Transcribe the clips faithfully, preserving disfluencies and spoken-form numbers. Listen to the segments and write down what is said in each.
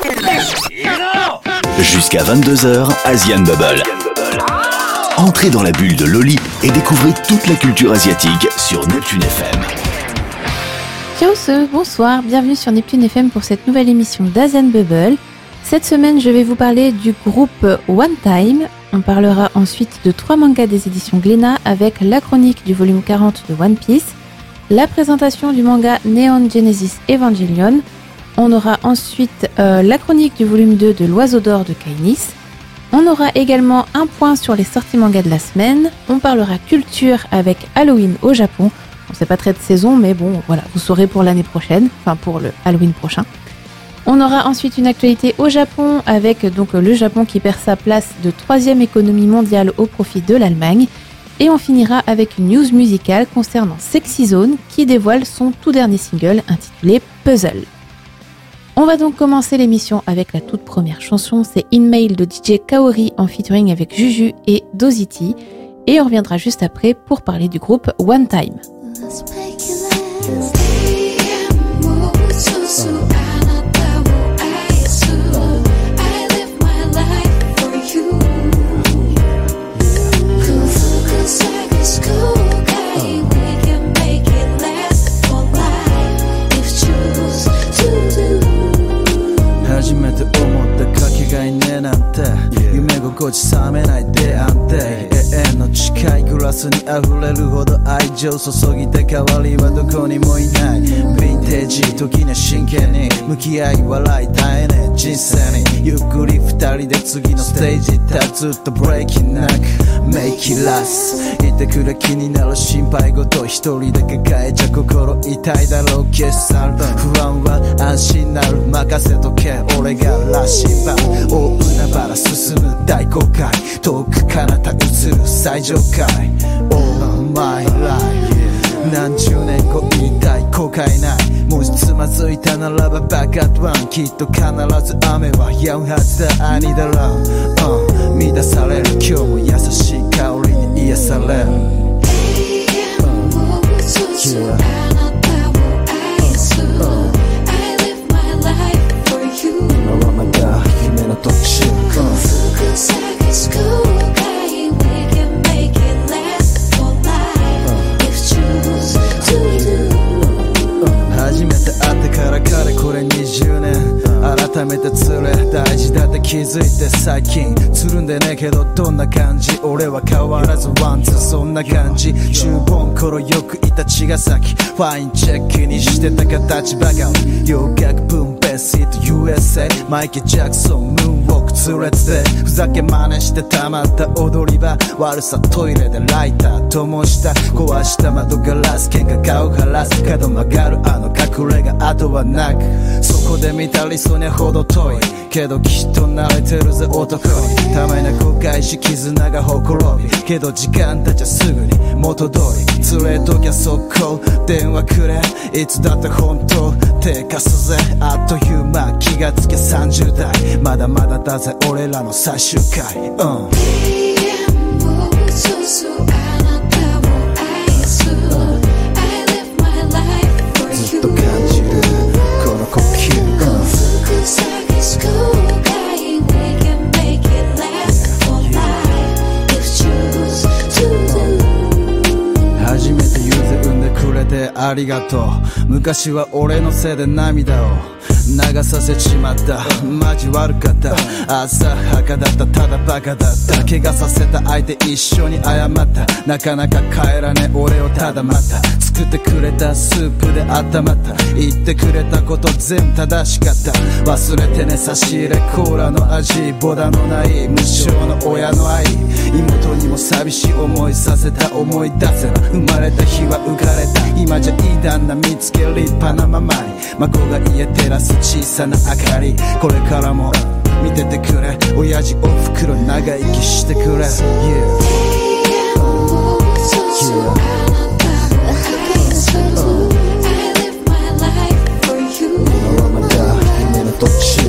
Jusqu'à vingt-deux heures, Asian Bubble. Entrez dans la bulle de Loli et découvrez toute la culture asiatique sur Neptune F M. Ciao, bonsoir, bienvenue sur Neptune F M pour cette nouvelle émission d'Asian Bubble. Cette semaine, je vais vous parler du groupe One Time. On parlera ensuite de trois mangas des éditions Glénat avec la chronique du volume quarante de One Piece, la présentation du manga Neon Genesis Evangelion. On aura ensuite euh, la chronique du volume deux de l'Oiseau d'or de Kainis. On aura également un point sur les sorties manga de la semaine. On parlera culture avec Halloween au Japon. On sait pas très de saison, mais bon, voilà, vous saurez pour l'année prochaine, enfin pour le Halloween prochain. On aura ensuite une actualité au Japon avec donc le Japon qui perd sa place de troisième économie mondiale au profit de l'Allemagne. Et on finira avec une news musicale concernant Sexy Zone qui dévoile son tout dernier single intitulé Puzzle. On va donc commencer l'émission avec la toute première chanson, c'est In Mail de D J Kaori en featuring avec Juju et Dozity. Et on reviendra juste après pour parler du groupe One Time. Yeah. 夢心地冷めない出会って永遠の近いグラスに溢れるほど愛情注ぎた代わりはどこにもいないヴィンテージ時に真剣に向き合い笑い絶えねえ人生にゆっくり二人で次のステージ立つとブレーキなく Make it last いてくれ気になる心配事一人で抱えちゃ心痛いだろう消し去る不安は安心なる任せとけ俺が羅針盤大海原進む大航海遠く彼方映る最上階 Oh my life 何十年後言いたい後悔ないもしつまずいたならばバカッワンきっと必ず雨は止むはずだ兄だろう、uh, 乱される今日も優しい香りに癒される、uh, yeah.これにじゅうねん改めてつれ大事だって気づいて最近つるんでねえけどどんな感じ俺は変わらずワンツーそんな感じ中盆頃よくいた茅ヶ崎ファインチェックにしてた形ばかり洋楽分ベースと ユーエスエー マイケル・ジャクソンムーンウォーク痛烈でふざけ真似してたまった踊り場悪さトイレでライター灯した壊した窓ガラス喧嘩顔晴らす角曲がるあの隠れ家後はなくそこで見た理想にほど遠いけどきっと慣れてるぜ男にたまに後悔し絆がほころびけど時間たちゃすぐに元通り連れときゃ速攻電話くれいつだって本当手貸すぜあっという間気がつけさんじゅう代まだまだだぜ俺らの最終回うんずっと感じるこの呼吸、初めて言うぜ産んでくれてありがとう昔は俺のせいで涙を流させちまったマジ悪かった浅はかだったただバカだった怪我させた相手一緒に謝ったなかなか帰らねえ俺をただまた作ってくれたスープで温まった言ってくれたこと全正しかった忘れてね差し入れコーラの味ボダのない無償の親の愛妹にも寂しい思いさせた思い出せば生まれた日は浮かれた今じゃいい旦那見つけ立派なままに孫が家照らす小さな明かりこれからも見ててくれ親父おふくろ長生きしてくれ Yeah, yeah. 今はまだ夢の途中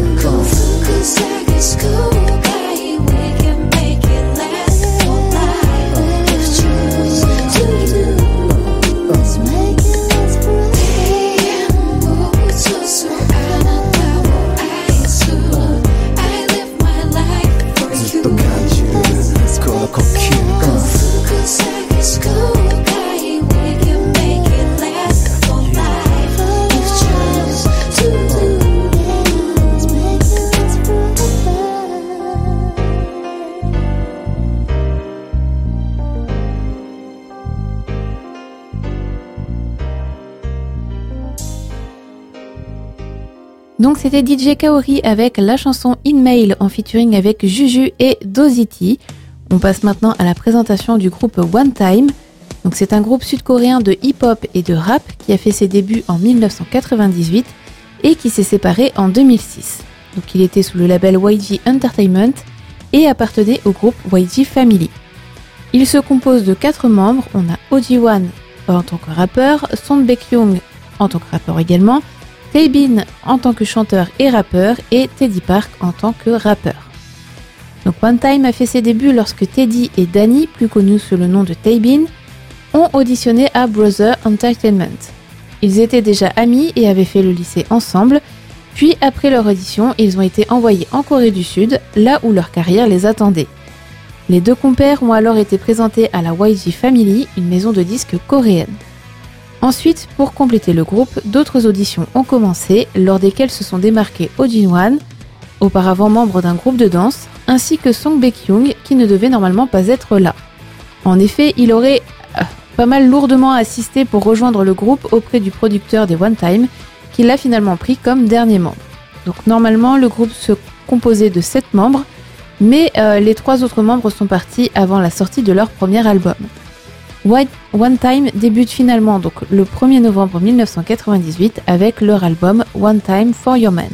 Donc c'était D J Kaori avec la chanson In Mail en featuring avec Juju et Dozity. On passe maintenant à la présentation du groupe One Time. Donc c'est un groupe sud-coréen de hip-hop et de rap qui a fait ses débuts en dix-neuf cent quatre-vingt-dix-huit et qui s'est séparé en deux mille six. Donc il était sous le label Y G Entertainment et appartenait au groupe Y G Family. Il se compose de quatre membres. On a O G One en tant que rappeur, Song Baek-young en tant que rappeur également, Taebin en tant que chanteur et rappeur et Teddy Park en tant que rappeur. Donc One Time a fait ses débuts lorsque Teddy et Danny, plus connus sous le nom de Taebin, ont auditionné à Brother Entertainment. Ils étaient déjà amis et avaient fait le lycée ensemble, puis après leur audition, ils ont été envoyés en Corée du Sud, là où leur carrière les attendait. Les deux compères ont alors été présentés à la Y G Family, une maison de disques coréenne. Ensuite, pour compléter le groupe, d'autres auditions ont commencé, lors desquelles se sont démarqués Oh Jin-wan, auparavant membre d'un groupe de danse, ainsi que Song Baek-young, qui ne devait normalement pas être là. En effet, il aurait euh, pas mal lourdement assisté pour rejoindre le groupe auprès du producteur des One Time, qui l'a finalement pris comme dernier membre. Donc normalement, le groupe se composait de sept membres, mais euh, les trois autres membres sont partis avant la sortie de leur premier album. One Time débute finalement donc le premier novembre dix-neuf cent quatre-vingt-dix-huit avec leur album One Time for Your Man.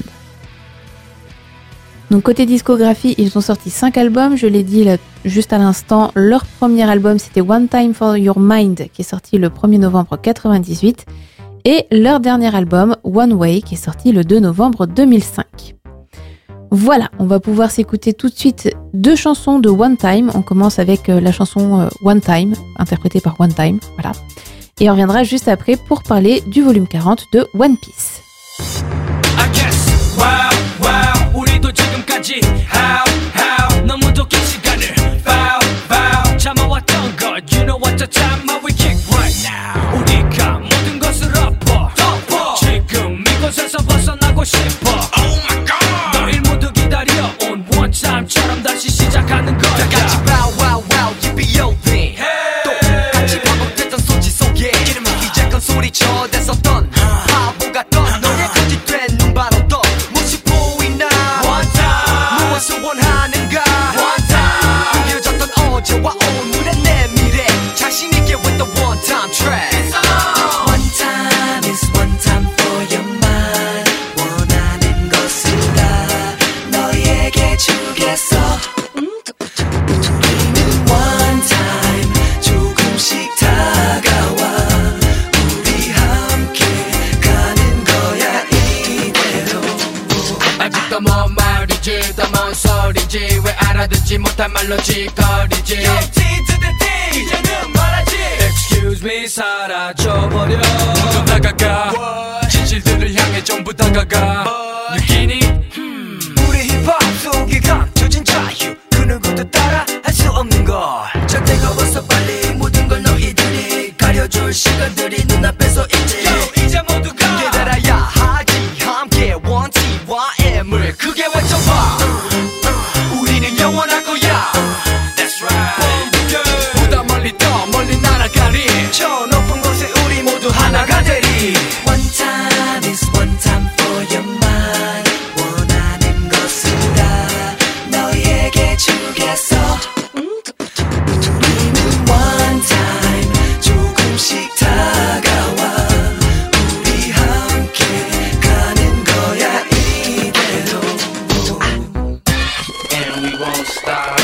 Donc côté discographie, ils ont sorti cinq albums, je l'ai dit là, juste à l'instant. Leur premier album c'était One Time for Your Mind qui est sorti le premier novembre quatre-vingt-dix-huit et leur dernier album One Way qui est sorti le deux novembre deux mille cinq. Voilà, on va pouvoir s'écouter tout de suite deux chansons de One Time. On commence avec la chanson One Time, interprétée par One Time, voilà. Et on reviendra juste après pour parler du volume quarante de One Piece. 처럼 다시 시작하는 거야 다 같이 bow wow wow yippee yo thing 똑같이 반복됐던 소지 속에 이름을 시작한 소리쳐 댔었던 바보 같던 너의 거짓된 눈바로 떠 무엇이 보이나 One time 무엇을 원하는가 One time 숨겨졌던 어제와 오늘의 내 미래 자신 있게 with the one time track One time is one time for your mind 원하는 것을 다 너에게 주겠어 소리지 왜 알아듣지 못한 말로 짓거리지 이제는 말하지 Excuse me 사라져버려 모두 다가가 진실들을 향해 전부 다가가 느끼니 hmm. 우리 힙합 속에 감춰진 자유 그 누구도 따라 할 수 없는 걸 절대 겁없어 빨리 모든 걸 너희들이 가려줄 시간들이 눈앞에서 있지 Yo, 이제 모두가 깨달아야 하지 함께 원 T와 M을 크게 외쳐봐 우리는 영원할 거야 That's right 보다 멀리 더 멀리 날아가리 저 높은 곳에 우리 모두 하나가 되리 One time is one time for your mind 원하는 것을 다 너에게 주겠어 우리는 one time 조금씩 다가와 우리 함께 가는 거야 이대로 And we won't stop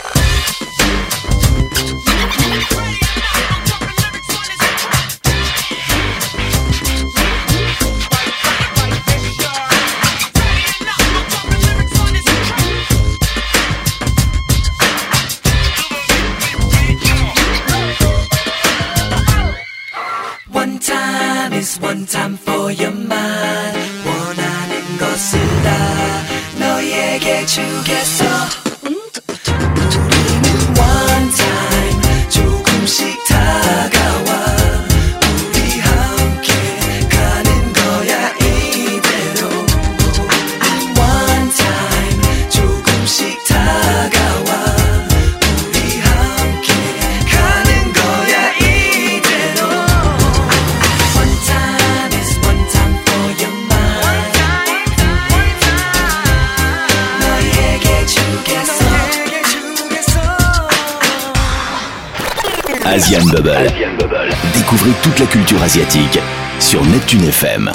One time is one time for your mind 원하는 것을 다 너에게 주겠어 우리는 one time 조금씩 다가와 우리 함께 가는 거야 이대로 One time 조금씩 다가와 우리 함께 가는 거야 이대로 One time is one time for your mind Asian Bubble. Asian Bubble. Découvrez toute la culture asiatique sur Neptune F M.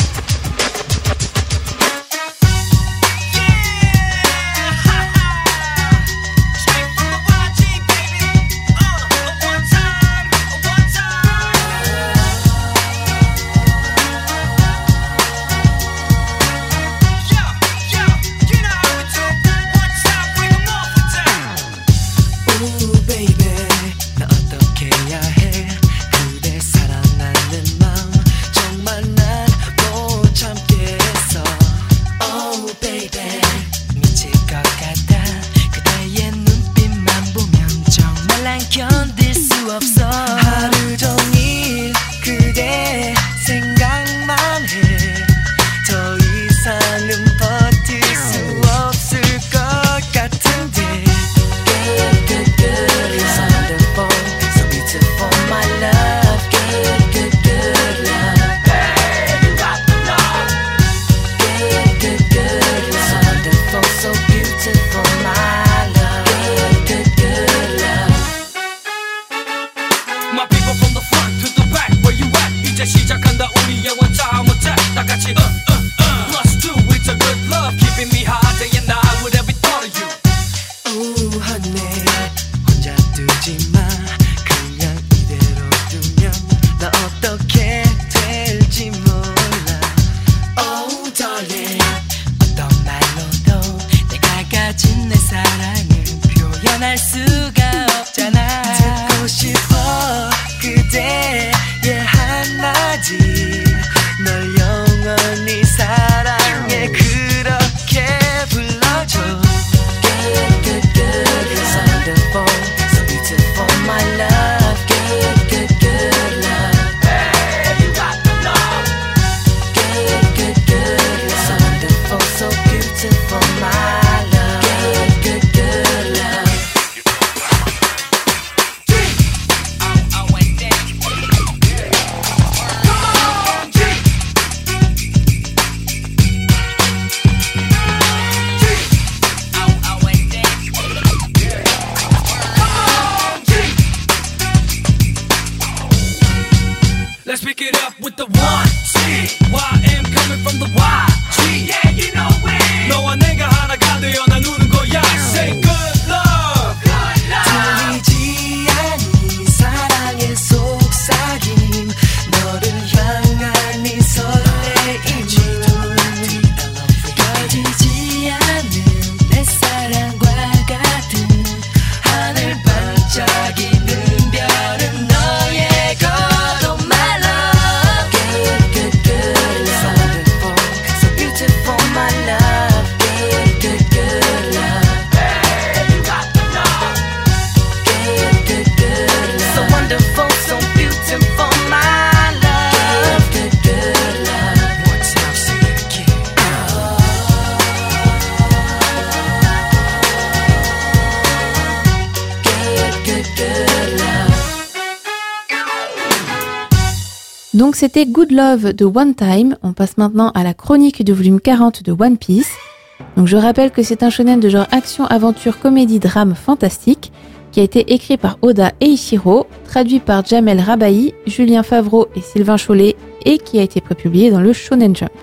Donc c'était Good Love de One Time. On passe maintenant à la chronique du volume quarante de One Piece. Donc je rappelle que c'est un shonen de genre action, aventure, comédie, drame, fantastique, qui a été écrit par Oda Eiichiro, traduit par Jamel Rabahi, Julien Favreau et Sylvain Chollet, et qui a été prépublié dans le Shonen Jump.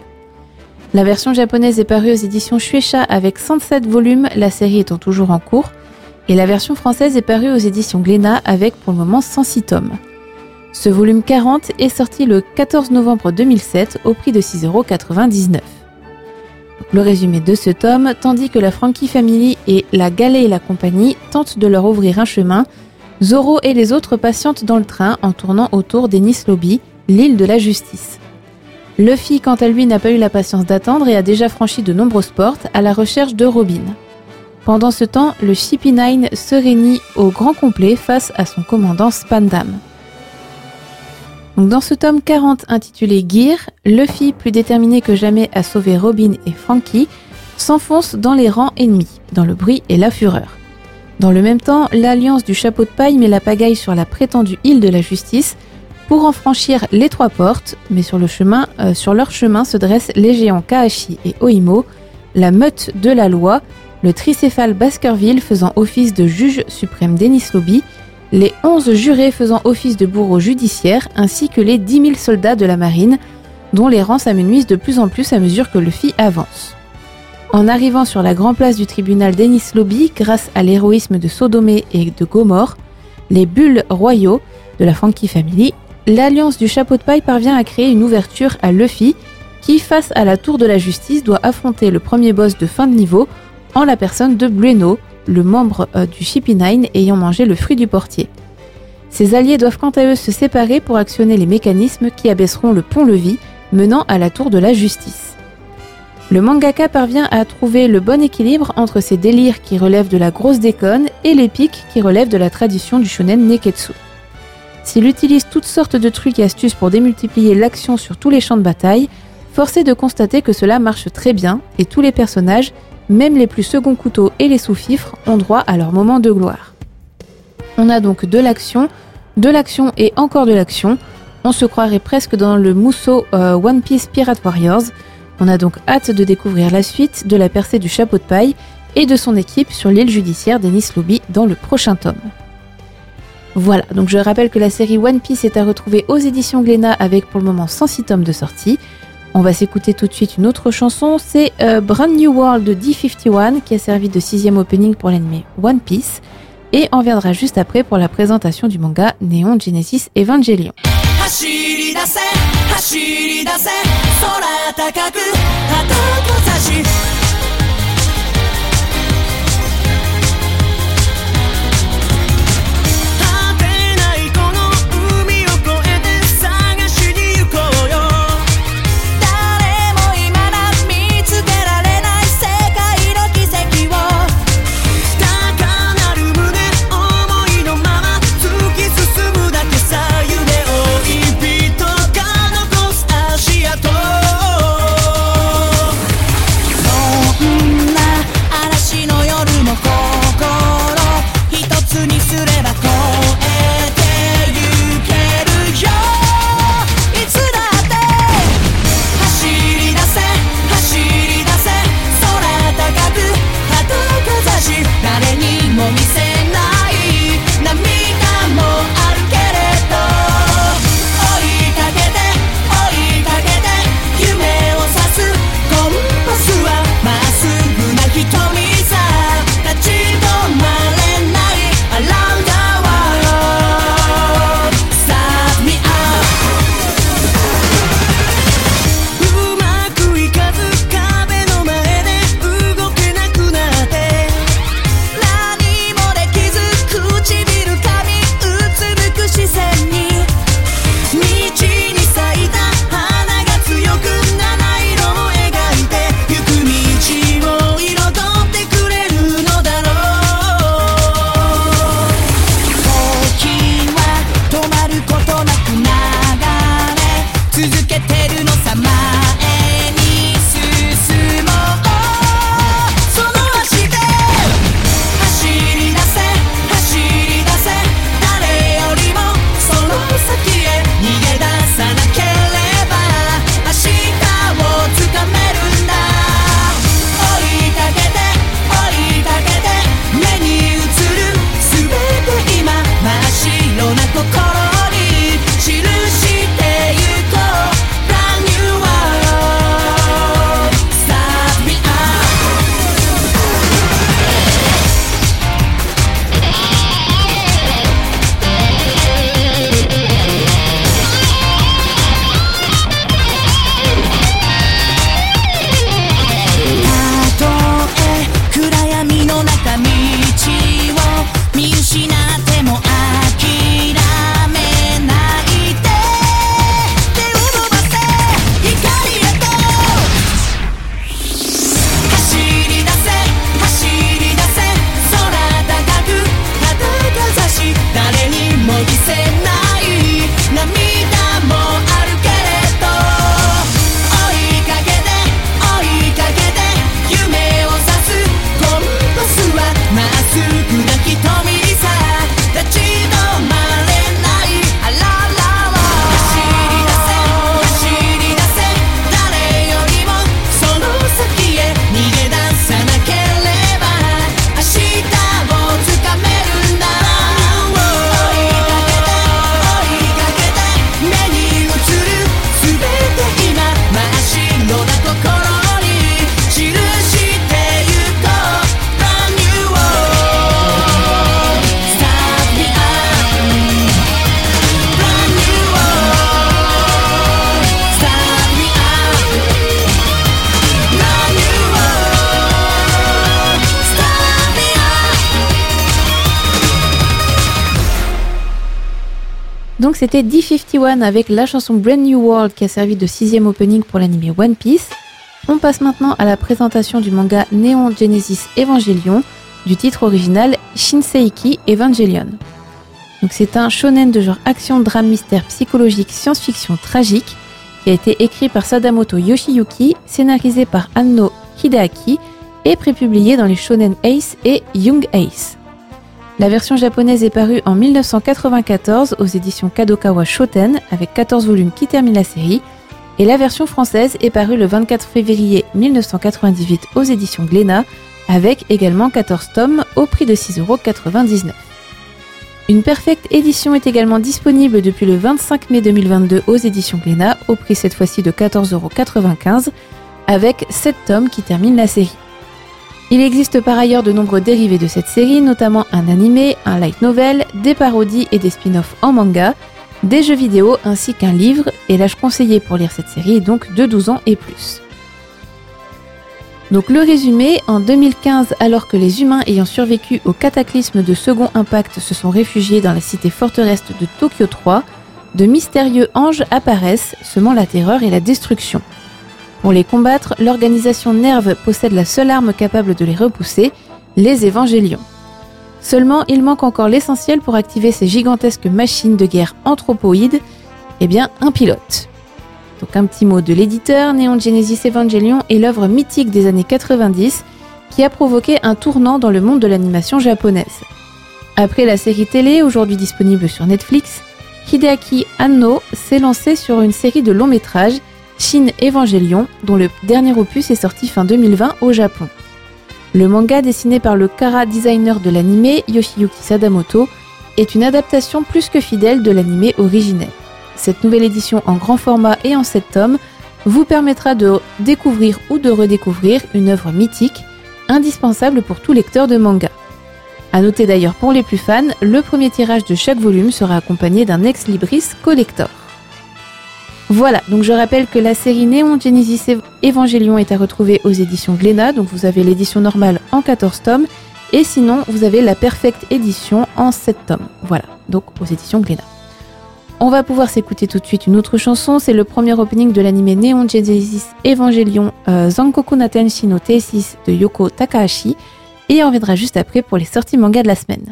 La version japonaise est parue aux éditions Shueisha avec cent sept volumes, la série étant toujours en cours, et la version française est parue aux éditions Glénat avec pour le moment cent six tomes. Ce volume quarante est sorti le quatorze novembre deux mille sept au prix de six euros quatre-vingt-dix-neuf. Le résumé de ce tome, tandis que la Frankie Family et la Galet et la compagnie tentent de leur ouvrir un chemin, Zoro et les autres patientent dans le train en tournant autour d'Ennis Lobby, l'île de la justice. Luffy, quant à lui, n'a pas eu la patience d'attendre et a déjà franchi de nombreuses portes à la recherche de Robin. Pendant ce temps, le C P neuf se réunit au grand complet face à son commandant Spandam. Donc dans ce tome quarante intitulé Gear, Luffy, plus déterminé que jamais à sauver Robin et Frankie, s'enfonce dans les rangs ennemis, dans le bruit et la fureur. Dans le même temps, l'alliance du chapeau de paille met la pagaille sur la prétendue île de la justice pour en franchir les trois portes, mais sur, le chemin, euh, sur leur chemin se dressent les géants Kaashi et Oimo, la meute de la loi, le tricéphale Baskerville faisant office de juge suprême d'Ennis Lobby, les onze jurés faisant office de bourreaux judiciaires, ainsi que les dix mille soldats de la marine, dont les rangs s'amenuisent de plus en plus à mesure que le film avance. En arrivant sur la grande place du tribunal d'Ennis Lobby, grâce à l'héroïsme de Sodomé et de Gomorre, les bulles royaux de la Frankie Family, l'Alliance du Chapeau de Paille parvient à créer une ouverture à Luffy, qui, face à la Tour de la Justice, doit affronter le premier boss de fin de niveau en la personne de Blueno, le membre euh, du Chippy Nine ayant mangé le fruit du portier. Ses alliés doivent quant à eux se séparer pour actionner les mécanismes qui abaisseront le pont-levis menant à la Tour de la Justice. Le mangaka parvient à trouver le bon équilibre entre ses délires qui relèvent de la grosse déconne et l'épique qui relève de la tradition du shonen neketsu. S'il utilise toutes sortes de trucs et astuces pour démultiplier l'action sur tous les champs de bataille, force est de constater que cela marche très bien et tous les personnages, même les plus second couteaux et les sous-fifres, ont droit à leur moment de gloire. On a donc de l'action, de l'action et encore de l'action. On se croirait presque dans le Musou euh, One Piece Pirate Warriors. On a donc hâte de découvrir la suite de la percée du Chapeau de Paille et de son équipe sur l'île judiciaire d'Ennis Lobby dans le prochain tome. Voilà, donc je rappelle que la série One Piece est à retrouver aux éditions Glénat avec pour le moment cent six tomes de sortie. On va s'écouter tout de suite une autre chanson, c'est euh, Brand New World de D cinquante et un qui a servi de sixième opening pour l'anime One Piece et on viendra juste après pour la présentation du manga Neon Genesis Evangelion. No Donc c'était D cinquante et un avec la chanson Brand New World qui a servi de sixième opening pour l'anime One Piece. On passe maintenant à la présentation du manga Neon Genesis Evangelion du titre original Shinseiki Evangelion. Donc c'est un shonen de genre action, drame, mystère, psychologique, science-fiction tragique qui a été écrit par Sadamoto Yoshiyuki, scénarisé par Anno Hideaki et prépublié dans les Shonen Ace et Young Ace. La version japonaise est parue en dix-neuf cent quatre-vingt-quatorze aux éditions Kadokawa Shoten avec quatorze volumes qui terminent la série et la version française est parue le vingt-quatre février mille neuf cent quatre-vingt-dix-huit aux éditions Glénat avec également quatorze tomes au prix de six euros quatre-vingt-dix-neuf. Une perfecte édition est également disponible depuis le vingt-cinq mai deux mille vingt-deux aux éditions Glénat au prix cette fois-ci de quatorze euros quatre-vingt-quinze avec sept tomes qui terminent la série. Il existe par ailleurs de nombreux dérivés de cette série, notamment un animé, un light novel, des parodies et des spin-offs en manga, des jeux vidéo ainsi qu'un livre, et l'âge conseillé pour lire cette série est donc de douze ans et plus. Donc le résumé, en deux mille quinze, alors que les humains ayant survécu au cataclysme de Second Impact se sont réfugiés dans la cité forteresse de Tokyo trois, de mystérieux anges apparaissent, semant la terreur et la destruction. Pour les combattre, l'organisation Nerve possède la seule arme capable de les repousser, les Évangélions. Seulement, il manque encore l'essentiel pour activer ces gigantesques machines de guerre anthropoïdes, eh bien un pilote. Donc un petit mot de l'éditeur, Neon Genesis Evangelion est l'œuvre mythique des années quatre-vingt-dix qui a provoqué un tournant dans le monde de l'animation japonaise. Après la série télé, aujourd'hui disponible sur Netflix, Hideaki Anno s'est lancé sur une série de longs métrages, Shin Evangelion, dont le dernier opus est sorti fin deux mille vingt au Japon. Le manga dessiné par le chara designer de l'anime, Yoshiyuki Sadamoto, est une adaptation plus que fidèle de l'anime originel. Cette nouvelle édition en grand format et en sept tomes vous permettra de découvrir ou de redécouvrir une œuvre mythique, indispensable pour tout lecteur de manga. A noter d'ailleurs pour les plus fans, le premier tirage de chaque volume sera accompagné d'un ex-libris collector. Voilà, donc je rappelle que la série Neon Genesis Evangelion est à retrouver aux éditions Glénat, donc vous avez l'édition normale en quatorze tomes, et sinon vous avez la Perfect Edition en sept tomes. Voilà, donc aux éditions Glénat. On va pouvoir s'écouter tout de suite une autre chanson, c'est le premier opening de l'anime Neon Genesis Evangelion euh, Zankoku Natenshi no Thesis de Yoko Takahashi, et on reviendra juste après pour les sorties manga de la semaine.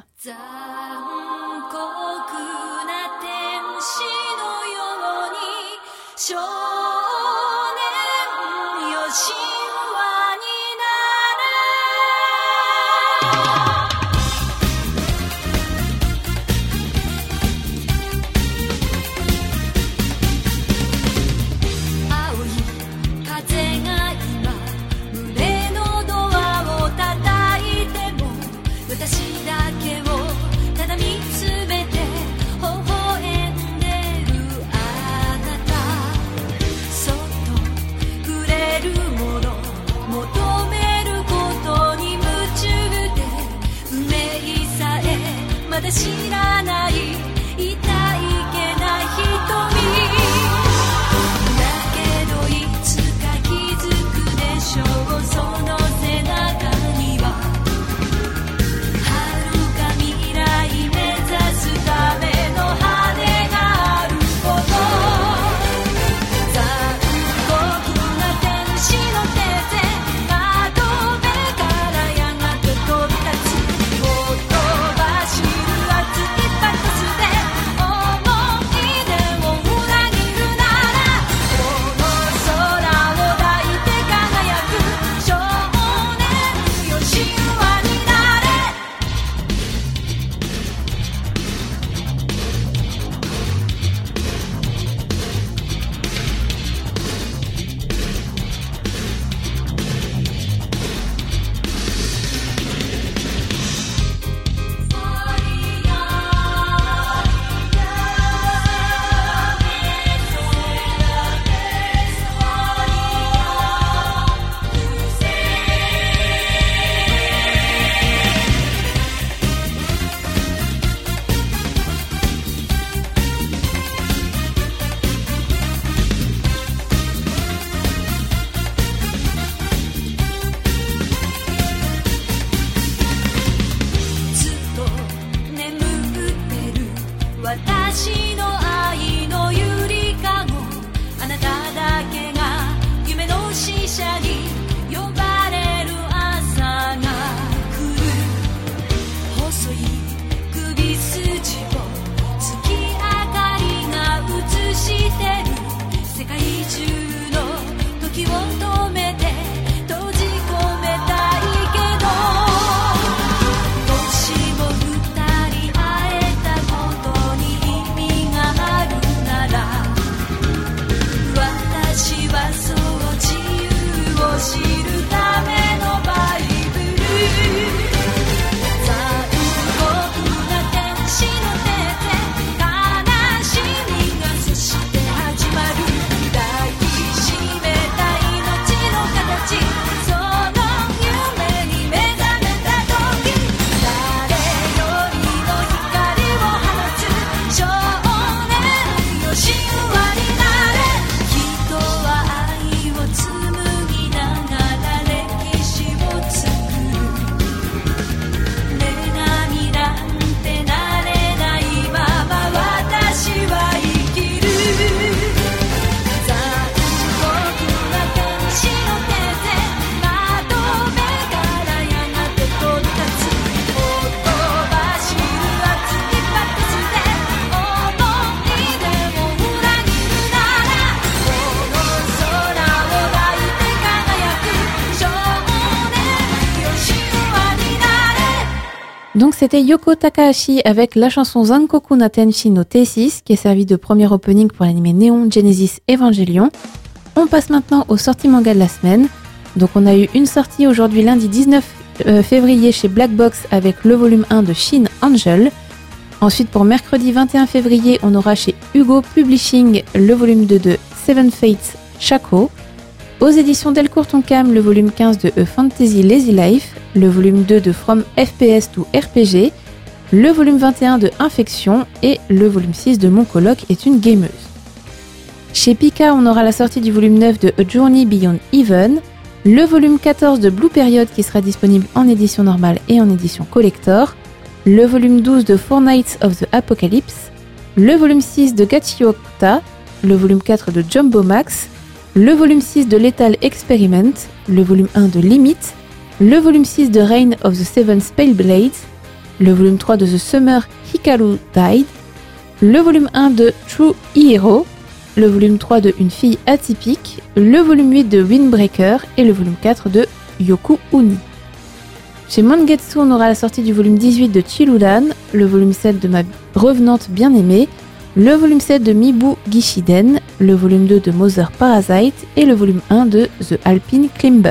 Donc c'était Yoko Takahashi avec la chanson Zankoku na Tenshi no Thesis qui est servie de premier opening pour l'anime Neon Genesis Evangelion. On passe maintenant aux sorties manga de la semaine. Donc on a eu une sortie aujourd'hui lundi dix-neuf février chez Black Box avec le volume un de Shin Angel. Ensuite pour mercredi vingt et un février on aura chez Hugo Publishing le volume deux de Seven Fates Shaco. Aux éditions Delcourt Tonkam le volume quinze de A Fantasy Lazy Life, le volume deux de From F P S to R P G, le volume vingt et un de Infection et le volume six de Mon coloc est une gameuse. Chez Pika, on aura la sortie du volume neuf de A Journey Beyond Even, le volume quatorze de Blue Period qui sera disponible en édition normale et en édition collector, le volume douze de Four Nights of the Apocalypse, le volume six de Gachiokuta, le volume quatre de Jumbo Max, le volume six de Lethal Experiment, le volume un de Limit, le volume six de Reign of the Seven Spellblades, le volume trois de The Summer Hikaru Died, le volume un de True Hero, le volume trois de Une fille atypique, le volume huit de Windbreaker et le volume quatre de Yoku Uni. Chez Mangetsu, on aura la sortie du volume dix-huit de Chirudan, le volume sept de Ma revenante bien-aimée, le volume sept de Mibu Gishiden, le volume deux de Mother Parasite et le volume un de The Alpine Climber.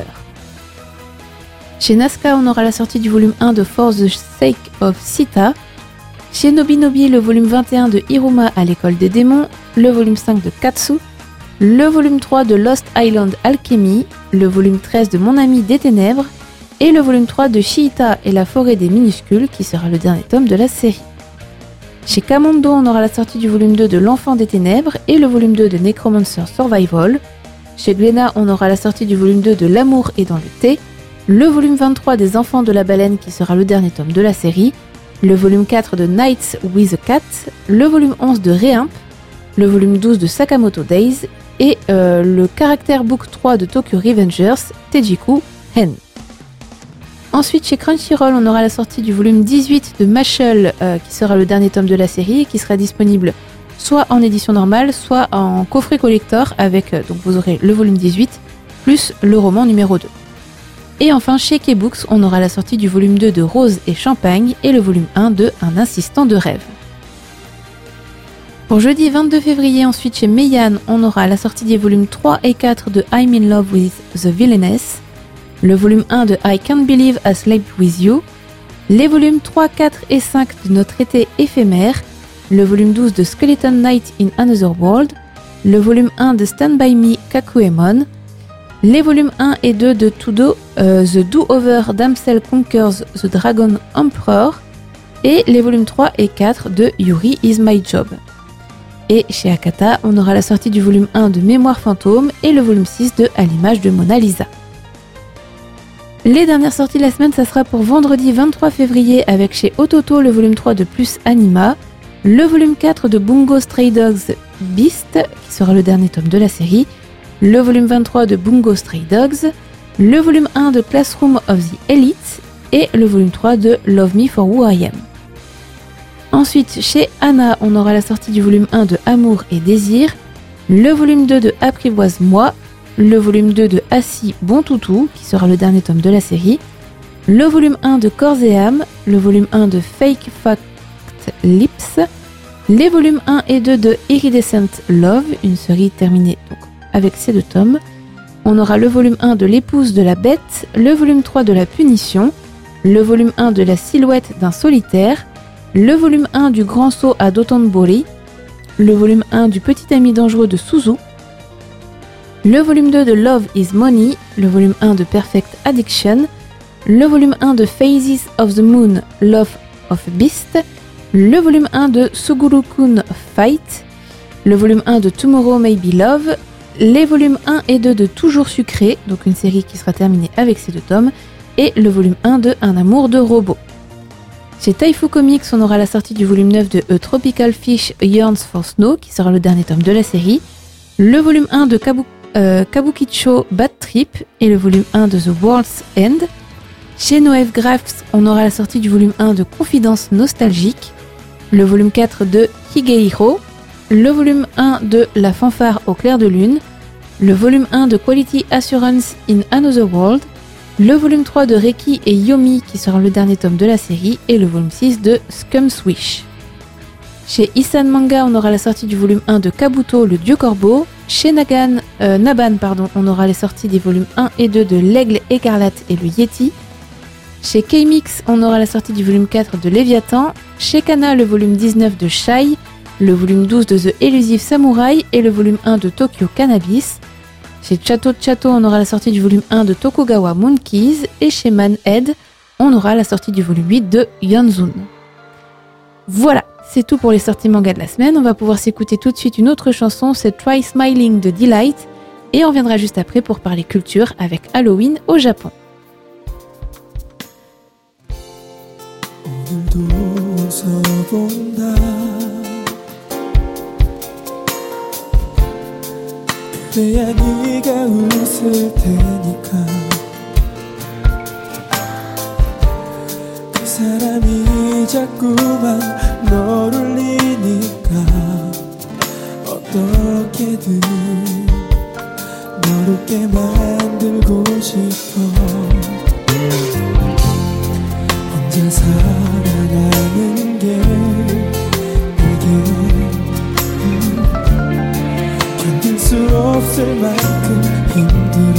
Chez Nazca, on aura la sortie du volume un de For the Sake of Sita. Chez Nobinobi, le volume vingt et un de Hiruma à l'école des démons, le volume cinq de Katsu, le volume trois de Lost Island Alchemy, le volume treize de Mon ami des ténèbres et le volume trois de Shiita et la forêt des minuscules qui sera le dernier tome de la série. Chez Kamondo, on aura la sortie du volume deux de L'Enfant des Ténèbres et le volume deux de Necromancer Survival. Chez Glénat, on aura la sortie du volume deux de L'amour est dans le thé, le volume vingt-trois des Enfants de la baleine qui sera le dernier tome de la série, le volume quatre de Nights with a Cat, le volume onze de Réimp, le volume douze de Sakamoto Days et euh, le Character Book trois de Tokyo Revengers, Tejiku Hen. Ensuite, chez Crunchyroll, on aura la sortie du volume dix-huit de Mashle, euh, qui sera le dernier tome de la série, et qui sera disponible soit en édition normale, soit en coffret collector, avec, euh, donc vous aurez le volume dix-huit, plus le roman numéro deux. Et enfin, chez K-Books, on aura la sortie du volume deux de Rose et Champagne, et le volume un de Un insistant de rêve. Pour jeudi vingt-deux février, ensuite, chez Meian, on aura la sortie des volumes trois et quatre de I'm in Love with the Villainess, le volume un de I Can't Believe I Slept With You, les volumes trois, quatre et cinq de Notre été éphémère, le volume douze de Skeleton Knight in Another World, le volume un de Stand By Me Kakuemon, les volumes un et deux de Tudo, euh, The Do-Over Damsel Conquers the Dragon Emperor, et les volumes trois et quatre de Yuri Is My Job. Et chez Akata, on aura la sortie du volume un de Mémoire fantôme et le volume six de À l'image de Mona Lisa. Les dernières sorties de la semaine, ça sera pour vendredi vingt-trois février avec chez Ototo le volume trois de Plus Anima, le volume quatre de Bungo Stray Dogs Beast, qui sera le dernier tome de la série, le volume vingt-trois de Bungo Stray Dogs, le volume un de Classroom of the Elite et le volume trois de Love Me For Who I Am. Ensuite, chez Anna, on aura la sortie du volume un de Amour et Désir, le volume deux de Apprivoise-moi, le volume deux de Assis Bon Toutou, qui sera le dernier tome de la série, le volume un de Corps et âme, le volume un de Fake Fact Lips, les volumes un et deux de Iridescent Love, une série terminée donc avec ces deux tomes. On aura le volume un de L'épouse de la bête, le volume trois de La punition, le volume un de La silhouette d'un solitaire, le volume un du Grand saut à Dotonbori, le volume un du Petit ami dangereux de Suzu, le volume deux de Love is Money, le volume un de Perfect Addiction, le volume un de Phases of the Moon, Love of Beast, le volume un de Suguru-kun Fight, le volume un de Tomorrow May Be Love, les volumes un et deux de Toujours Sucré, donc une série qui sera terminée avec ces deux tomes, et le volume un de Un amour de robot. Chez Taifu Comics, on aura la sortie du volume neuf de A Tropical Fish Yearns for Snow, qui sera le dernier tome de la série, le volume un de Kabuki Euh, Kabukicho Bad Trip et le volume un de The World's End. Chez Noëv Graphs, on aura la sortie du volume un de Confidence Nostalgique, le volume quatre de Higehiro, le volume un de La fanfare au clair de lune, le volume un de Quality Assurance in Another World, le volume trois de Reiki et Yomi qui sera le dernier tome de la série et le volume six de Scum's Wish. Chez Isan Manga, on aura la sortie du volume un de Kabuto, le dieu corbeau. Chez Nagan, euh, Naban, pardon, on aura les sorties des volumes un et deux de l'Aigle écarlate et le Yeti. Chez K-Mix, on aura la sortie du volume quatre de Léviathan. Chez Kana, le volume dix-neuf de Shai, le volume douze de The Elusive Samurai et le volume un de Tokyo Cannabis. Chez Chateau de Chateau, on aura la sortie du volume un de Tokugawa Moonkeys et chez Manhead, on aura la sortie du volume huit de Yonzun. Voilà, c'est tout pour les sorties manga de la semaine. On va pouvoir s'écouter tout de suite une autre chanson, c'est Try Smiling de Delight, et on reviendra juste après pour parler culture avec Halloween au Japon. 그래야 네가 웃을 테니까 그 사람이 자꾸만 널 울리니까 어떻게든 널 웃게 만들고 싶어 혼자 살아가는 게 견딜 수 없을 만큼 힘들어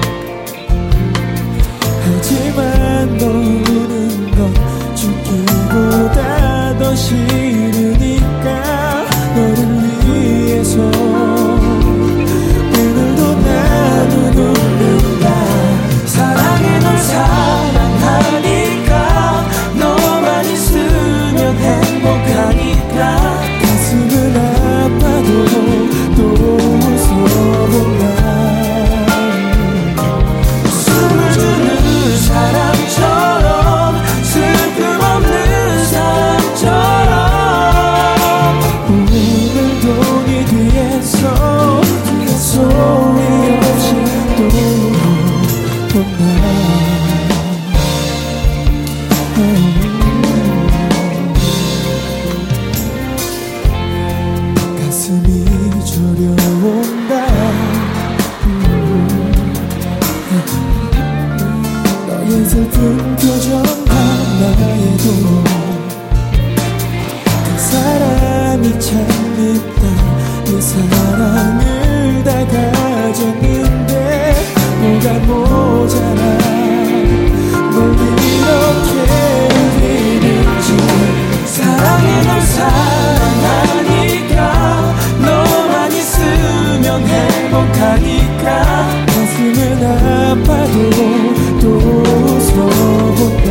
하지만 너 우는 건 죽기보다 더 싫으니까 너를 위해서 오늘도 나는 웃는다 사랑해 널 사랑하니까 너만 있으면 행복하니까 가슴은 아파도 또 웃어본다 숨을 주는 사람처럼 슬픔 없는 사람처럼 오늘도 네 뒤에서 소리 없이 또 본다 가슴이 저려온다 너의 슬픈 표정 하나에도 그 사람이 참 있다 내 사랑을 다 가졌는데 뭐가 모자라 널 이렇게 울리는지 사랑해 널 사랑하니까 너만 있으면 행복하니까 가슴은 아파도 또 웃어본다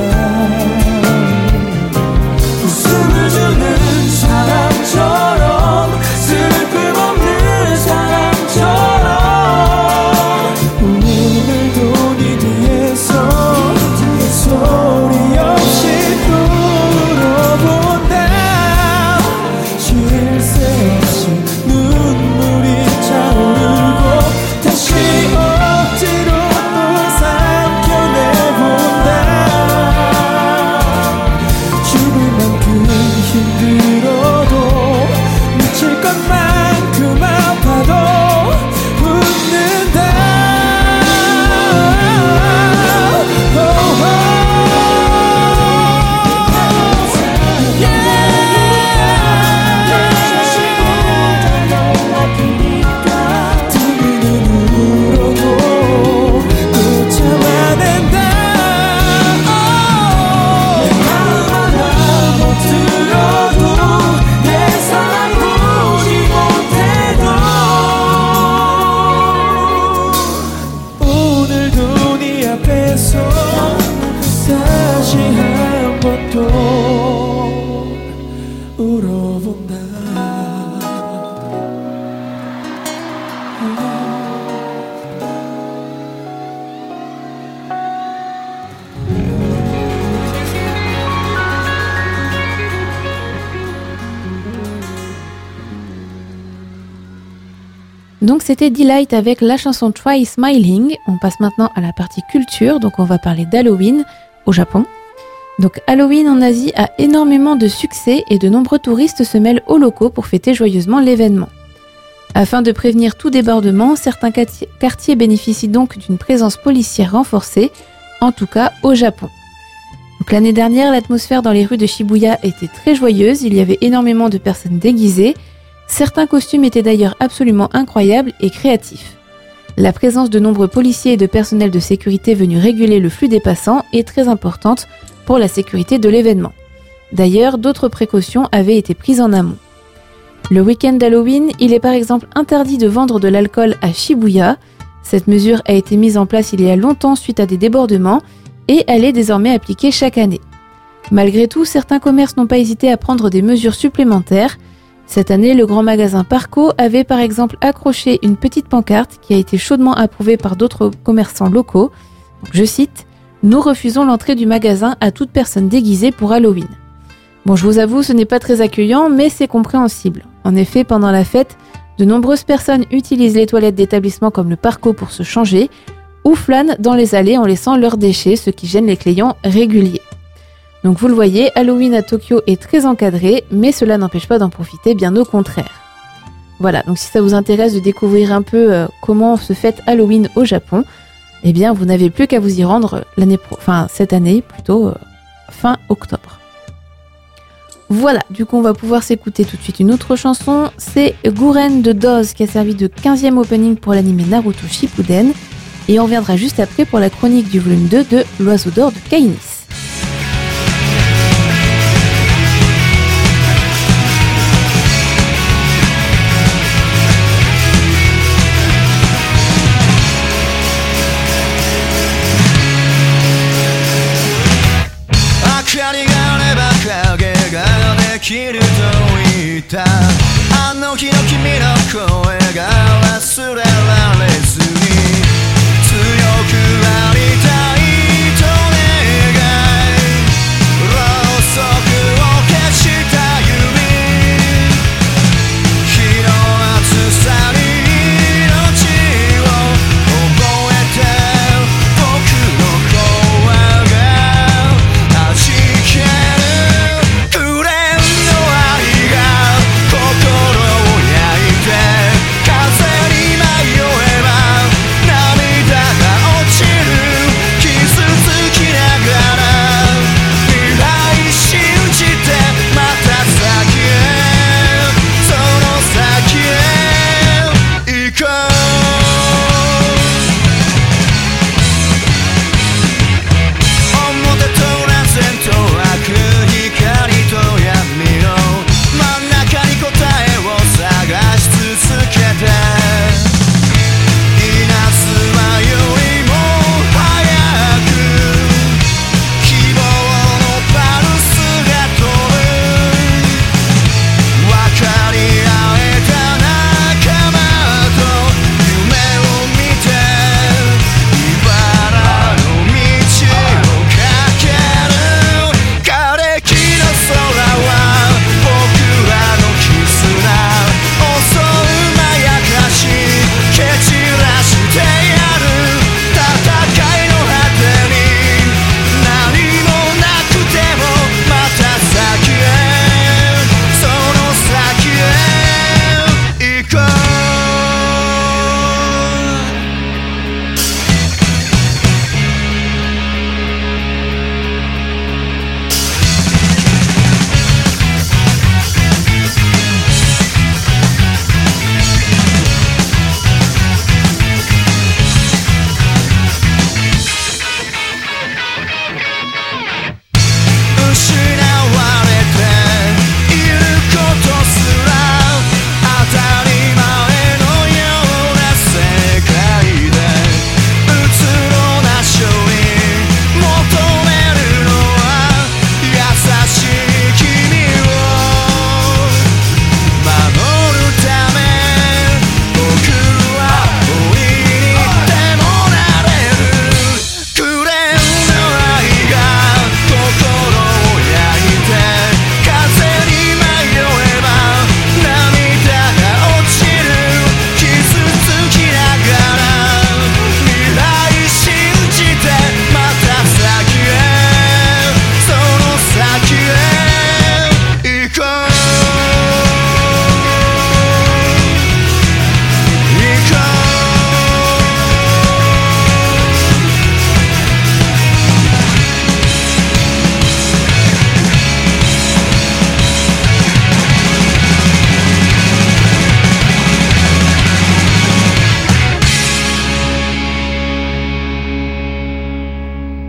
웃음을 주는 사람처럼 슬픔 없는 사람처럼 오늘도 네 뒤에서 소리 없이 울어본다 쉴 새 없이 눈물이 차오르고 다시 억지로 또 삼켜내본다 죽을 만큼 힘들어도 미칠 것만큼 아파도 웃는다 두 눈은 울어도 또 참아낸다 내 마음 하나 못 들어도 내 사랑 보지 못해도 오늘도 네 앞에서 다시 한 번 또 울어본다 Donc c'était Delight avec la chanson Try Smiling. On passe maintenant à la partie culture, donc on va parler d'Halloween au Japon. Donc Halloween en Asie a énormément de succès et de nombreux touristes se mêlent aux locaux pour fêter joyeusement l'événement. Afin de prévenir tout débordement, certains quartiers bénéficient donc d'une présence policière renforcée, en tout cas au Japon. Donc, l'année dernière, l'atmosphère dans les rues de Shibuya était très joyeuse, il y avait énormément de personnes déguisées. Certains costumes étaient d'ailleurs absolument incroyables et créatifs. La présence de nombreux policiers et de personnel de sécurité venus réguler le flux des passants est très importante pour la sécurité de l'événement. D'ailleurs, d'autres précautions avaient été prises en amont. Le week-end d'Halloween, il est par exemple interdit de vendre de l'alcool à Shibuya. Cette mesure a été mise en place il y a longtemps suite à des débordements et elle est désormais appliquée chaque année. Malgré tout, certains commerces n'ont pas hésité à prendre des mesures supplémentaires. Cette année, le grand magasin Parco avait par exemple accroché une petite pancarte qui a été chaudement approuvée par d'autres commerçants locaux. Donc, je cite « Nous refusons l'entrée du magasin à toute personne déguisée pour Halloween ». Bon, je vous avoue, ce n'est pas très accueillant, mais c'est compréhensible. En effet, pendant la fête, de nombreuses personnes utilisent les toilettes d'établissement comme le Parco pour se changer ou flânent dans les allées en laissant leurs déchets, ce qui gêne les clients réguliers. Donc vous le voyez, Halloween à Tokyo est très encadré, mais cela n'empêche pas d'en profiter, bien au contraire. Voilà, donc si ça vous intéresse de découvrir un peu euh, comment se fête Halloween au Japon, eh bien vous n'avez plus qu'à vous y rendre l'année pro- enfin cette année, plutôt euh, fin octobre. Voilà, du coup on va pouvoir s'écouter tout de suite une autre chanson, c'est Guren de Doz qui a servi de quinzième opening pour l'anime Naruto Shippuden, et on reviendra juste après pour la chronique du volume deux de L'Oiseau d'Or de Kainis. できると言ったあの日の君の声が忘れられずに強くありたいと願いろうそくを消した指日の暑さに命を覚えて僕の声が弾ける紅の愛が心を焼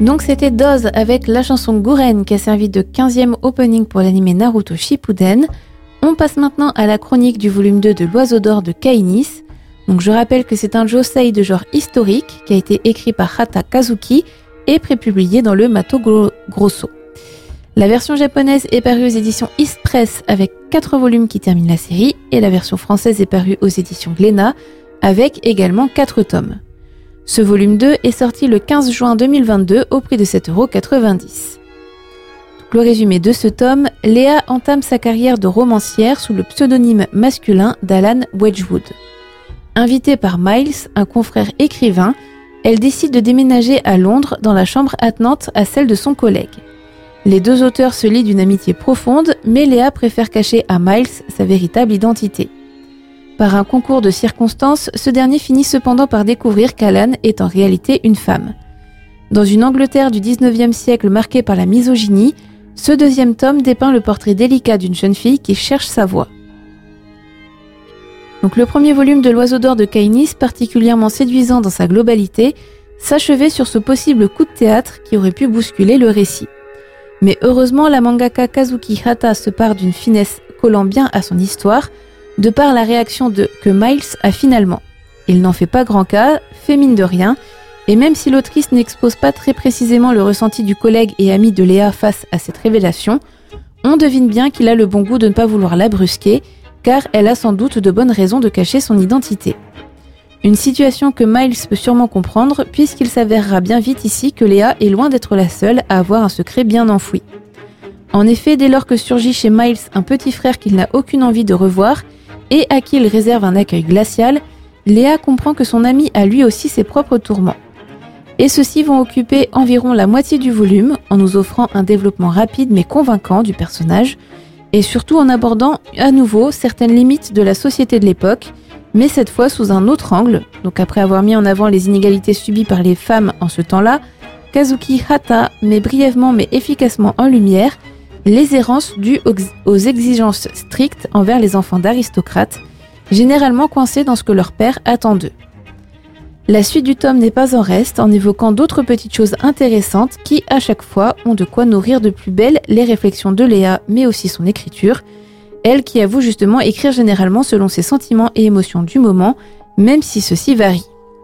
Donc c'était Doz avec la chanson Guren qui a servi de quinzième opening pour l'anime Naruto Shippuden. On passe maintenant à la chronique du volume deux de l'Oiseau d'or de Kainis. Donc je rappelle que c'est un josei de genre historique qui a été écrit par Hata Kazuki et prépublié dans le Mato Grosso. La version japonaise est parue aux éditions East Press avec quatre volumes qui terminent la série et la version française est parue aux éditions Glénat avec également quatre tomes. Ce volume deux est sorti le quinze juin deux mille vingt-deux au prix de sept euros quatre-vingt-dix. Donc, le résumé de ce tome, Léa entame sa carrière de romancière sous le pseudonyme masculin d'Alan Wedgwood. Invitée par Miles, un confrère écrivain, elle décide de déménager à Londres dans la chambre attenante à celle de son collègue. Les deux auteurs se lient d'une amitié profonde, mais Léa préfère cacher à Miles sa véritable identité. Par un concours de circonstances, ce dernier finit cependant par découvrir qu'Alan est en réalité une femme. Dans une Angleterre du dix-neuvième siècle marquée par la misogynie, ce deuxième tome dépeint le portrait délicat d'une jeune fille qui cherche sa voie. Donc le premier volume de l'Oiseau d'or de Kainis, particulièrement séduisant dans sa globalité, s'achevait sur ce possible coup de théâtre qui aurait pu bousculer le récit. Mais heureusement, la mangaka Kazuki Hata se pare d'une finesse collant bien à son histoire, de par la réaction de, que Miles a finalement. Il n'en fait pas grand cas, fait mine de rien, et même si l'autrice n'expose pas très précisément le ressenti du collègue et ami de Léa face à cette révélation, on devine bien qu'il a le bon goût de ne pas vouloir la brusquer, car elle a sans doute de bonnes raisons de cacher son identité. Une situation que Miles peut sûrement comprendre, puisqu'il s'avérera bien vite ici que Léa est loin d'être la seule à avoir un secret bien enfoui. En effet, dès lors que surgit chez Miles un petit frère qu'il n'a aucune envie de revoir, et à qui il réserve un accueil glacial, Léa comprend que son ami a lui aussi ses propres tourments. Et ceux-ci vont occuper environ la moitié du volume, en nous offrant un développement rapide mais convaincant du personnage, et surtout en abordant à nouveau certaines limites de la société de l'époque, mais cette fois sous un autre angle. Donc après avoir mis en avant les inégalités subies par les femmes en ce temps-là, Kazuki Hata met brièvement mais efficacement en lumière les errances dues aux exigences strictes envers les enfants d'aristocrates, généralement coincés dans ce que leur père attend d'eux. La suite du tome n'est pas en reste, en évoquant d'autres petites choses intéressantes qui, à chaque fois, ont de quoi nourrir de plus belle les réflexions de Léa, mais aussi son écriture, elle qui avoue justement écrire généralement selon ses sentiments et émotions du moment, même si ceux-ci varient.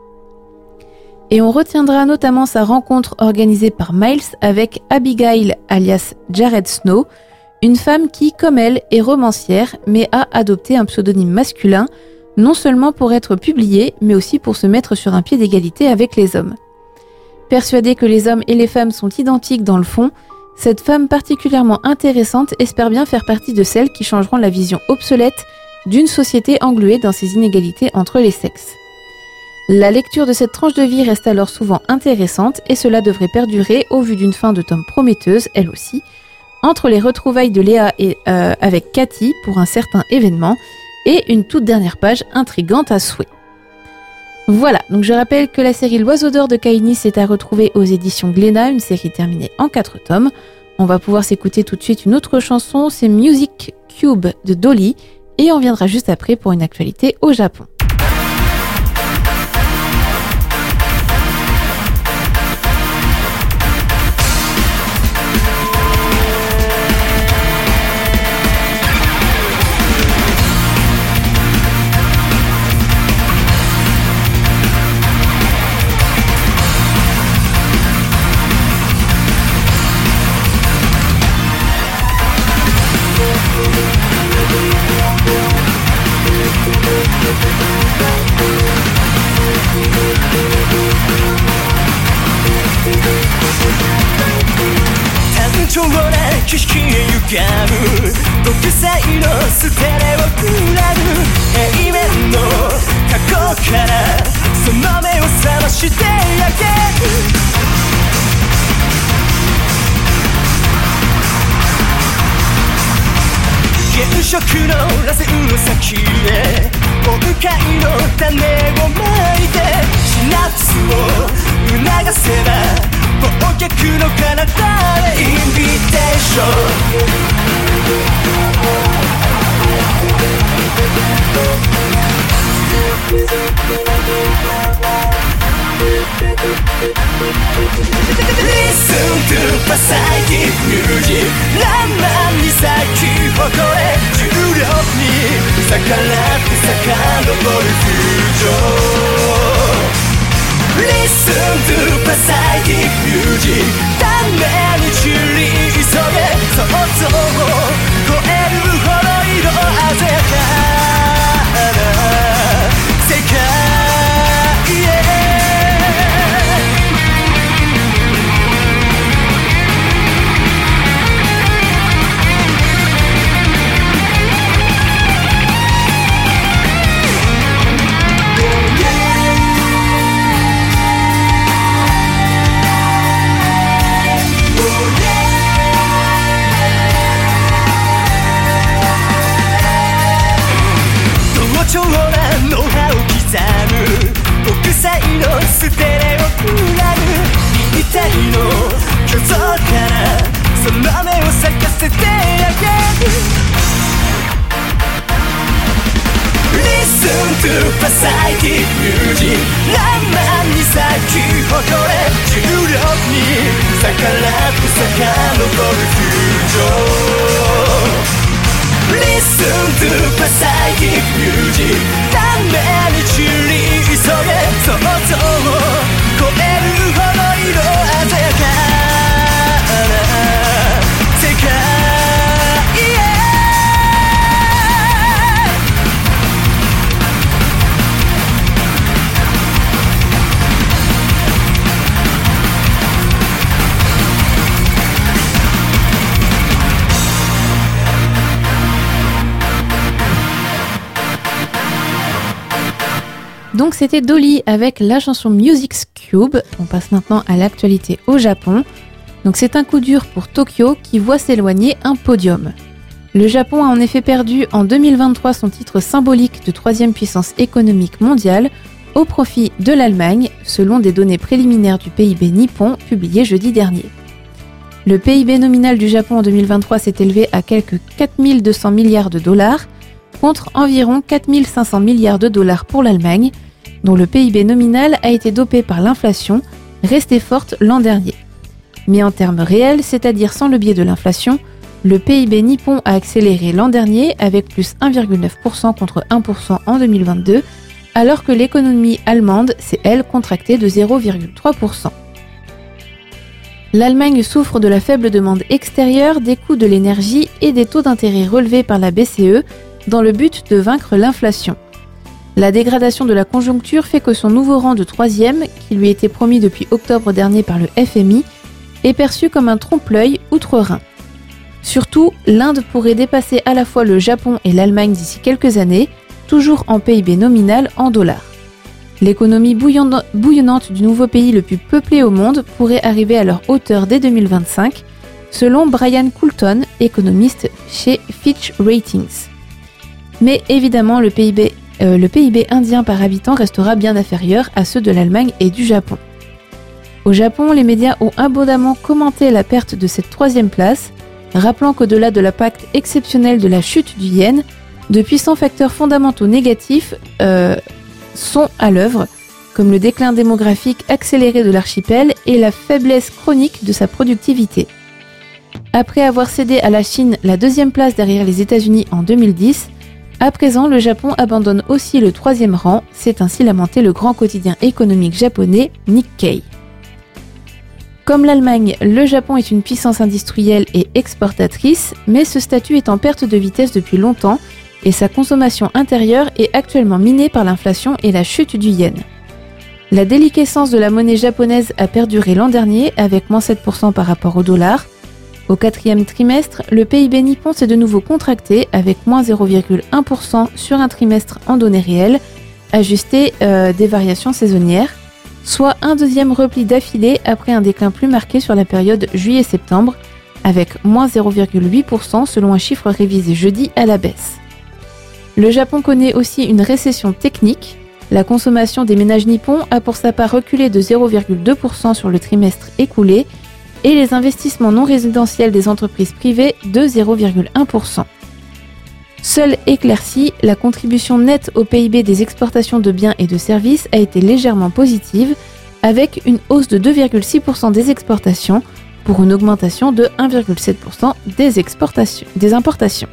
Et on retiendra notamment sa rencontre organisée par Miles avec Abigail alias Jared Snow, une femme qui, comme elle, est romancière mais a adopté un pseudonyme masculin, non seulement pour être publiée, mais aussi pour se mettre sur un pied d'égalité avec les hommes. Persuadée que les hommes et les femmes sont identiques dans le fond, cette femme particulièrement intéressante espère bien faire partie de celles qui changeront la vision obsolète d'une société engluée dans ces inégalités entre les sexes. La lecture de cette tranche de vie reste alors souvent intéressante et cela devrait perdurer au vu d'une fin de tome prometteuse, elle aussi, entre les retrouvailles de Léa et, euh, avec Cathy pour un certain événement et une toute dernière page intrigante à souhait. Voilà, donc je rappelle que la série L'Oiseau d'or de Kainis est à retrouver aux éditions Glénat, une série terminée en quatre tomes. On va pouvoir s'écouter tout de suite une autre chanson, c'est Music Cube de Dolly, et on viendra juste après pour une actualité au Japon. 超な景色へ浮かぶ独裁のステレオクラブ平面の過去からその目を覚ましてあげる現職の螺旋の先で音階の種をまいてシナプスを促せば忘却の彼方へインビテーションListen パサイティックミュージックランマンに咲き誇れ重力に逆らって遡るフュージョン Listen to Pacific Music ために散り急げ想像を超えるほど色鮮やかな世界へ超なノウハウ刻む国際のステレオプラグ一体の巨像からその目を咲かせてあげる Listen to Pacific Music ランマンに咲き誇れ重力に逆らって遡るフュージョン Listen to Pacific Music ために散り急げ想像を超えるほど色鮮やかな世界へ Donc c'était Dolly avec la chanson Music's Cube. On passe maintenant à l'actualité au Japon. Donc c'est un coup dur pour Tokyo qui voit s'éloigner un podium. Le Japon a en effet perdu en deux mille vingt-trois son titre symbolique de troisième puissance économique mondiale au profit de l'Allemagne, selon des données préliminaires du P I B nippon publiées jeudi dernier. Le P I B nominal du Japon en deux mille vingt-trois s'est élevé à quelques quatre mille deux cents milliards de dollars, contre environ quatre mille cinq cents milliards de dollars pour l'Allemagne, dont le P I B nominal a été dopé par l'inflation, restée forte l'an dernier. Mais en termes réels, c'est-à-dire sans le biais de l'inflation, le P I B nippon a accéléré l'an dernier avec plus un virgule neuf pour cent contre un pour cent en deux mille vingt-deux, alors que l'économie allemande s'est elle contractée de zéro virgule trois pour cent. L'Allemagne souffre de la faible demande extérieure, des coûts de l'énergie et des taux d'intérêt relevés par la B C E dans le but de vaincre l'inflation. La dégradation de la conjoncture fait que son nouveau rang de troisième, qui lui était promis depuis octobre dernier par le F M I, est perçu comme un trompe-l'œil outre-Rhin. Surtout, l'Inde pourrait dépasser à la fois le Japon et l'Allemagne d'ici quelques années, toujours en P I B nominal en dollars. L'économie bouillonnante du nouveau pays le plus peuplé au monde pourrait arriver à leur hauteur dès deux mille vingt-cinq, selon Brian Coulton, économiste chez Fitch Ratings. Mais évidemment, le P I B, euh, le P I B indien par habitant restera bien inférieur à ceux de l'Allemagne et du Japon. Au Japon, les médias ont abondamment commenté la perte de cette troisième place, rappelant qu'au-delà de l'impact exceptionnel de la chute du yen, de puissants facteurs fondamentaux négatifs euh, sont à l'œuvre, comme le déclin démographique accéléré de l'archipel et la faiblesse chronique de sa productivité. Après avoir cédé à la Chine la deuxième place derrière les États-Unis en deux mille dix, à présent le Japon abandonne aussi le troisième rang, s'est ainsi lamenté le grand quotidien économique japonais Nikkei. Comme l'Allemagne, le Japon est une puissance industrielle et exportatrice, mais ce statut est en perte de vitesse depuis longtemps et sa consommation intérieure est actuellement minée par l'inflation et la chute du yen. La déliquescence de la monnaie japonaise a perduré l'an dernier avec moins sept pour cent par rapport au dollar. Au quatrième trimestre, le P I B nippon s'est de nouveau contracté avec moins zéro virgule un pour cent sur un trimestre en données réelles, ajusté euh, des variations saisonnières, soit un deuxième repli d'affilée après un déclin plus marqué sur la période juillet-septembre, avec moins zéro virgule huit pour cent selon un chiffre révisé jeudi à la baisse. Le Japon connaît aussi une récession technique. La consommation des ménages nippons a pour sa part reculé de zéro virgule deux pour cent sur le trimestre écoulé et les investissements non résidentiels des entreprises privées de zéro virgule un pour cent. Seule éclaircie, la contribution nette au P I B des exportations de biens et de services a été légèrement positive, avec une hausse de deux virgule six pour cent des exportations pour une augmentation de un virgule sept pour cent des exportations, des importations.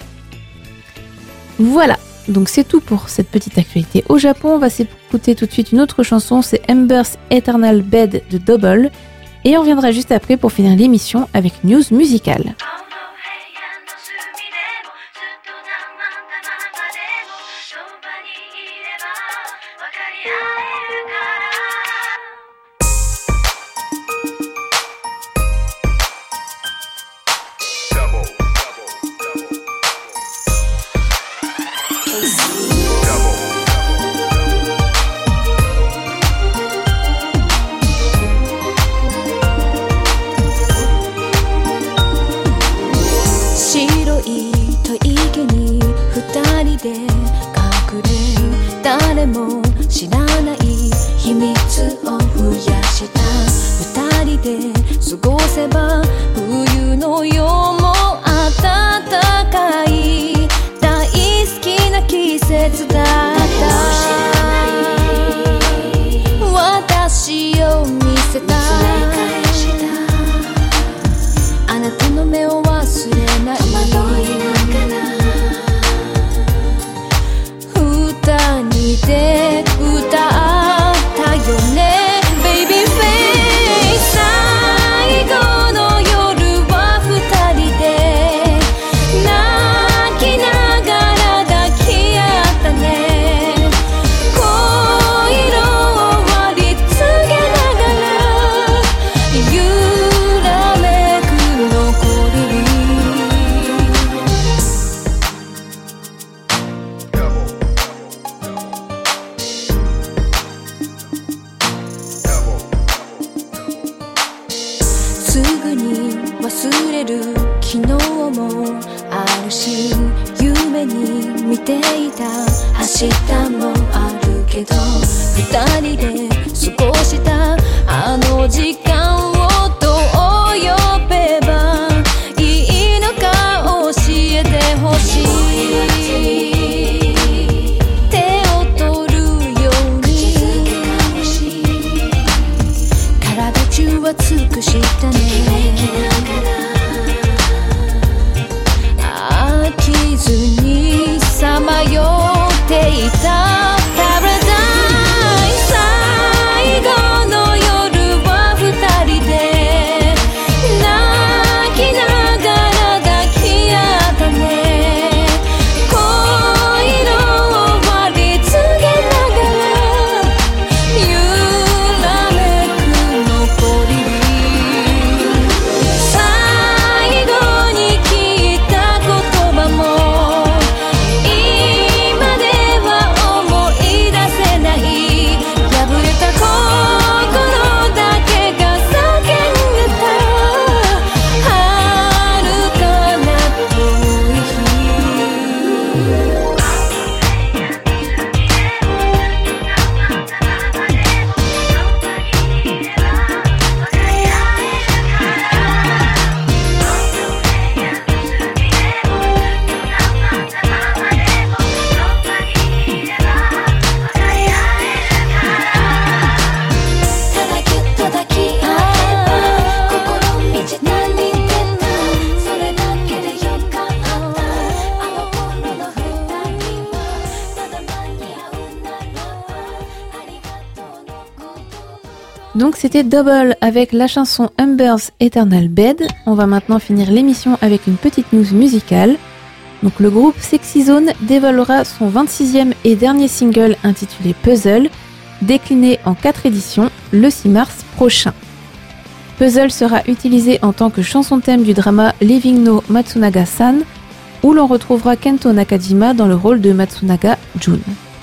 Voilà, donc c'est tout pour cette petite actualité au Japon. On va s'écouter tout de suite une autre chanson, c'est Ember's Eternal Bed de Double, et on reviendra juste après pour finir l'émission avec news musicale. Donc c'était Double avec la chanson Ember's Eternal Bed. On va maintenant finir l'émission avec une petite news musicale. Donc le groupe Sexy Zone dévoilera son vingt-sixième et dernier single intitulé Puzzle, décliné en quatre éditions le six mars prochain. Puzzle sera utilisé en tant que chanson thème du drama Living no Matsunaga-san, où l'on retrouvera Kento Nakajima dans le rôle de Matsunaga Jun.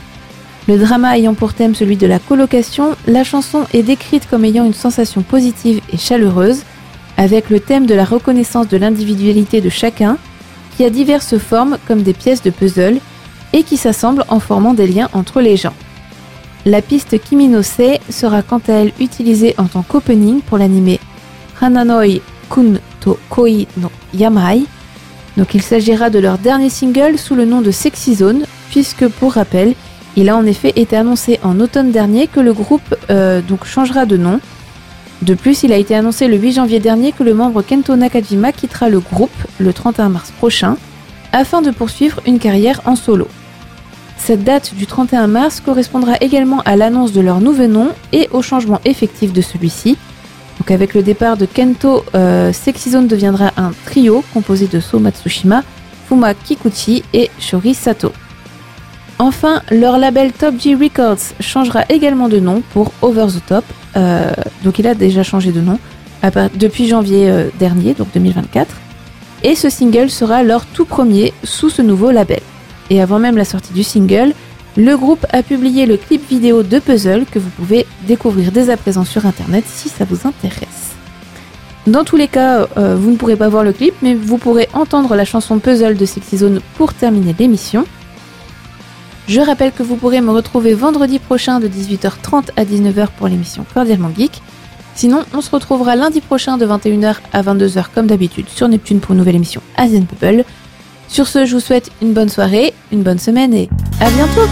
Le drama ayant pour thème celui de la colocation, la chanson est décrite comme ayant une sensation positive et chaleureuse, avec le thème de la reconnaissance de l'individualité de chacun, qui a diverses formes comme des pièces de puzzle, et qui s'assemblent en formant des liens entre les gens. La piste Kimi no Sei sera quant à elle utilisée en tant qu'opening pour l'anime Hananoi Kun to Koi no Yamai. Donc il s'agira de leur dernier single sous le nom de Sexy Zone, puisque pour rappel, il a en effet été annoncé en automne dernier que le groupe euh, donc changera de nom. De plus, il a été annoncé le huit janvier dernier que le membre Kento Nakajima quittera le groupe le trente et un mars prochain afin de poursuivre une carrière en solo. Cette date du trente et un mars correspondra également à l'annonce de leur nouveau nom et au changement effectif de celui-ci. Donc avec le départ de Kento, euh, Sexy Zone deviendra un trio composé de So Matsushima, Fuma Kikuchi et Shori Sato. Enfin, leur label Top G Records changera également de nom pour Over the Top, euh, donc il a déjà changé de nom à part, depuis janvier euh, dernier, donc deux mille vingt-quatre, et ce single sera leur tout premier sous ce nouveau label. Et avant même la sortie du single, le groupe a publié le clip vidéo de Puzzle que vous pouvez découvrir dès à présent sur internet si ça vous intéresse. Dans tous les cas, euh, vous ne pourrez pas voir le clip, mais vous pourrez entendre la chanson Puzzle de Sexy Zone pour terminer l'émission. Je rappelle que vous pourrez me retrouver vendredi prochain de dix-huit heures trente à dix-neuf heures pour l'émission Cordialement Geek. Sinon, on se retrouvera lundi prochain de vingt et une heures à vingt-deux heures comme d'habitude sur Neptune pour une nouvelle émission Asian Bubble. Sur ce, je vous souhaite une bonne soirée, une bonne semaine et à bientôt!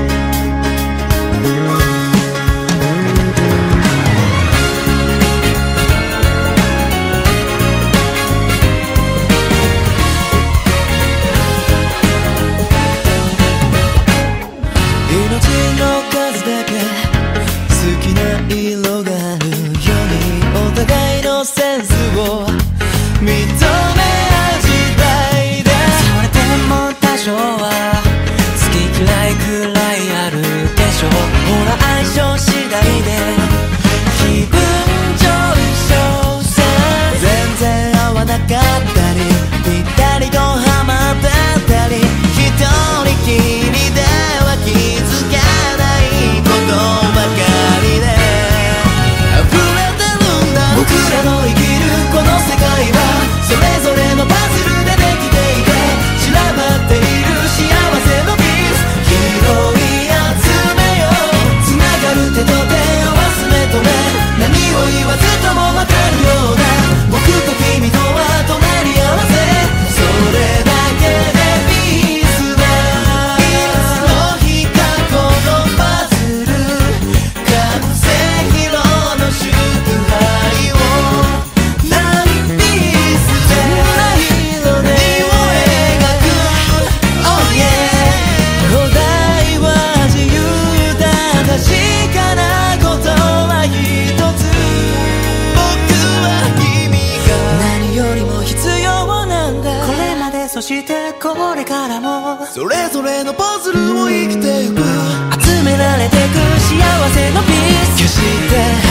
そしてこれからもそれぞれのパズルを生きてゆく集められてく幸せのピース決して